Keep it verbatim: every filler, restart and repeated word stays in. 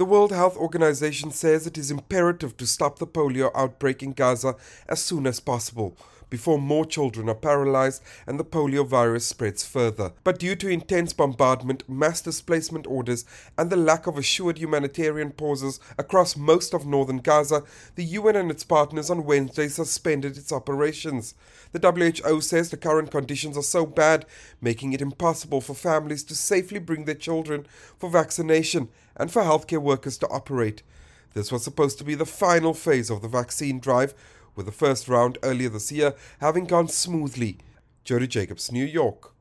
The World Health Organization says it is imperative to stop the polio outbreak in Gaza as soon as possible, before more children are paralyzed and the polio virus spreads further. But due to intense bombardment, mass displacement orders, and the lack of assured humanitarian pauses across most of northern Gaza, the U N and its partners on Wednesday suspended its operations. The W H O says the current conditions are so bad, making it impossible for families to safely bring their children for vaccination and for healthcare workers to operate. This was supposed to be the final phase of the vaccine drive, with the first round earlier this year having gone smoothly. Jody Jacobs, New York.